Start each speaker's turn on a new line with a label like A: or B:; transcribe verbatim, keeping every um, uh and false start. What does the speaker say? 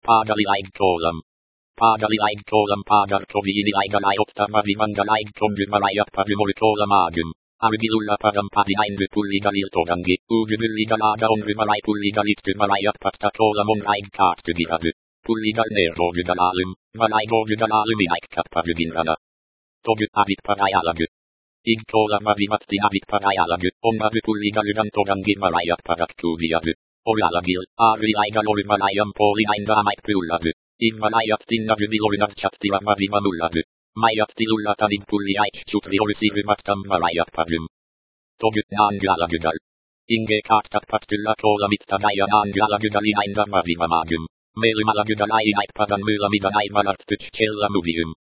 A: Paadalilaigkolam. Paadalilaigkolam paadartoviiliaigalaiopta mavimangalaigkongymalayat pavimorikolamagym. Argilulla padam padiainry pulligaliltodangi. Ugymylligalaga onrymalai pulligalittymalayat pattakolamon aigkaartygirady. Pulligal nervogygalalym. Malaigogygalalym iaikkat pavyginrana. Togy avit padayalagy. Igkola mavimatti avit padayalagy. Onnavy pulligalygantodangi malayat padatkuviavy. Oralagil, aari aigalori malayam poli aindaamait pyullavy. Inmalayat tinnavymilorinavchattila mavimanullavy. Mayat tilullatanid pulli aichchutri orisirymattam malayat pavym. Togy naangyalagygal. Inge kaartat pattylla koolamittanaja naangyalagygali ainda mavimamagym. Meelymalagygal ai aitpadan myylamidan aimanarttych chella muviym.